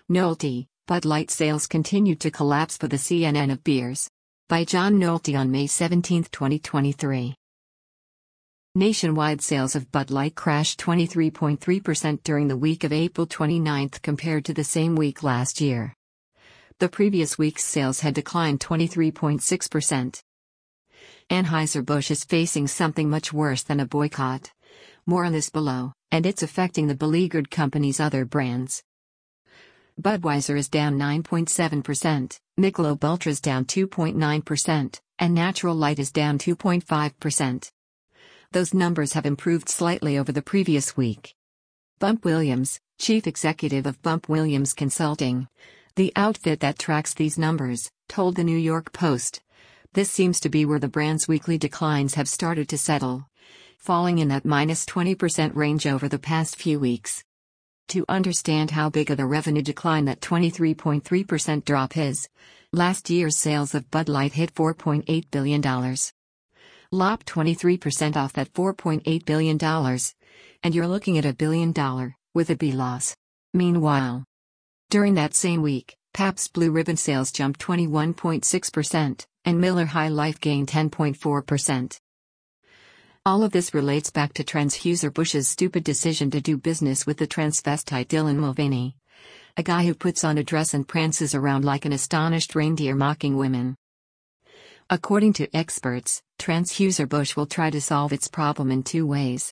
Nolte, Bud Light sales continued to collapse for the CNN of beers. By John Nolte on May 17, 2023. Nationwide sales of Bud Light crashed 23.3% during the week of April 29 compared to the same week last year. The previous week's sales had declined 23.6%. Anheuser-Busch is facing something much worse than a boycott. More on this below, and it's affecting the beleaguered company's other brands. Budweiser is down 9.7%, Michelob Ultra is down 2.9%, and Natural Light is down 2.5%. Those numbers have improved slightly over the previous week. Bump Williams, chief executive of Bump Williams Consulting, the outfit that tracks these numbers, told the New York Post, "This seems to be where the brand's weekly declines have started to settle, falling in that -20% range over the past few weeks." To understand how big of a revenue decline that 23.3% drop is, last year's sales of Bud Light hit $4.8 billion. Lop 23% off that $4.8 billion, and you're looking at $1 billion, with a B loss. Meanwhile, during that same week, Pabst Blue Ribbon sales jumped 21.6%, and Miller High Life gained 10.4%. All of this relates back to Anheuser-Busch's stupid decision to do business with the transvestite Dylan Mulvaney, a guy who puts on a dress and prances around like an astonished reindeer mocking women. According to experts, Anheuser-Busch will try to solve its problem in two ways.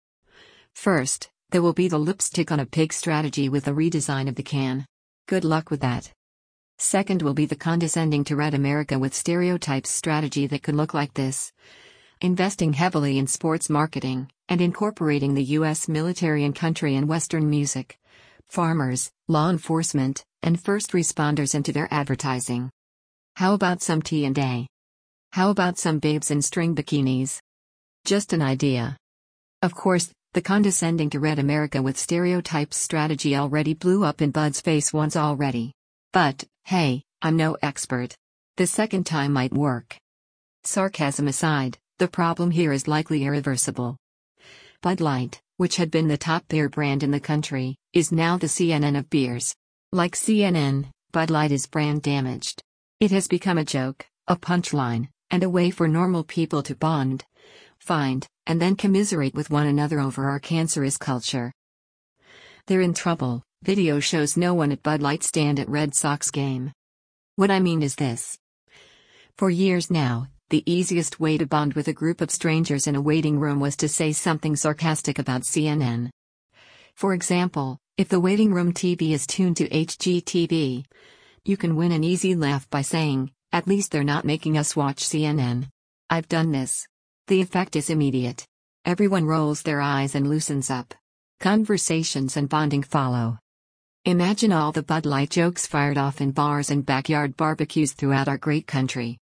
First, there will be the lipstick on a pig strategy with a redesign of the can. Good luck with that. Second will be the condescending to red America with stereotypes strategy that could look like this: investing heavily in sports marketing, and incorporating the U.S. military and country and Western music, farmers, law enforcement, and first responders into their advertising. How about some T&A? How about some babes in string bikinis? Just an idea. Of course, the condescending to red America with stereotypes strategy already blew up in Bud's face once already. But, hey, I'm no expert. The second time might work. Sarcasm aside, the problem here is likely irreversible. Bud Light, which had been the top beer brand in the country, is now the CNN of beers. Like CNN, Bud Light is brand damaged. It has become a joke, a punchline, and a way for normal people to bond, find, and then commiserate with one another over our cancerous culture. They're in trouble. Video shows no one at Bud Light stand at Red Sox game. What I mean is this. For years now, the easiest way to bond with a group of strangers in a waiting room was to say something sarcastic about CNN. For example, if the waiting room TV is tuned to HGTV, you can win an easy laugh by saying, "At least they're not making us watch CNN." I've done this. The effect is immediate. Everyone rolls their eyes and loosens up. Conversations and bonding follow. Imagine all the Bud Light jokes fired off in bars and backyard barbecues throughout our great country.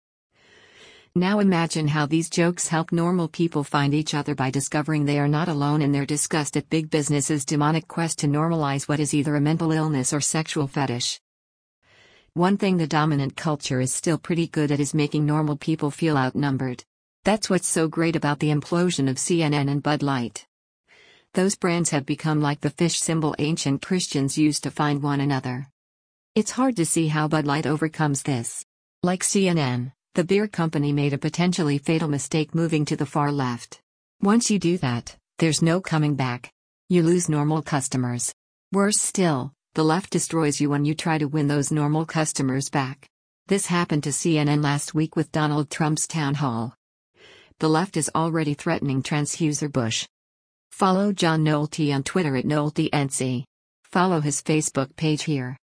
Now imagine how these jokes help normal people find each other by discovering they are not alone in their disgust at big business's demonic quest to normalize what is either a mental illness or sexual fetish. One thing the dominant culture is still pretty good at is making normal people feel outnumbered. That's what's so great about the implosion of CNN and Bud Light. Those brands have become like the fish symbol ancient Christians used to find one another. It's hard to see how Bud Light overcomes this. Like CNN, the beer company made a potentially fatal mistake moving to the far left. Once you do that, there's no coming back. You lose normal customers. Worse still, the left destroys you when you try to win those normal customers back. This happened to CNN last week with Donald Trump's town hall. The left is already threatening Anheuser-Busch. Follow John Nolte on Twitter at NolteNC. Follow his Facebook page here.